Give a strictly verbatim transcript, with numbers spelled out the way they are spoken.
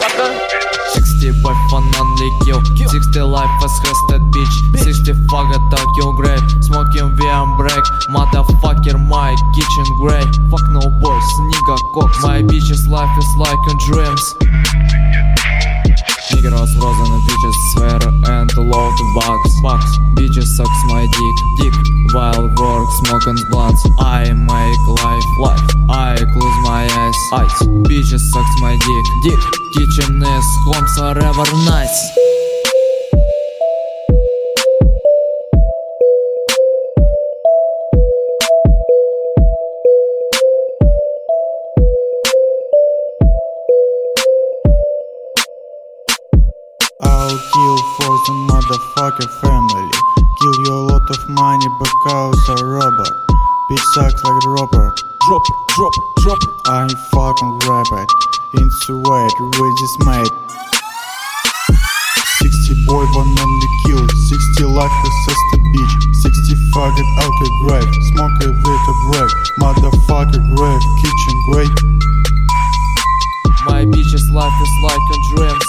motherfucker. sixty wife on only kill, sixty life as hosted bitch, sixty faggot a kill grave, smoking V M break, motherfucker my kitchen grey. Fuck no boys, nigga cock, my bitch's life is like in dreams. Niggas frozen and bitches swear and load bugs, bugs. Bitches sucks my dick, dick, while work smoking blunts. I make life, life, I close my eyes, eyes. Bitches sucks my dick, dick. Kitchen is home forever nice. I'll kill for the motherfucker family. Kill you a lot of money because a robber. Bitch sucks like a dropper. Drop, drop, drop. I'm fucking rapid. Into weight, we just made sixty boy, one only kill. Sixty life assist a bitch. Sixty fucking alcohol grave. Smoke a bit of break. Motherfucker grave, kitchen great. My bitch's life is like in dreams.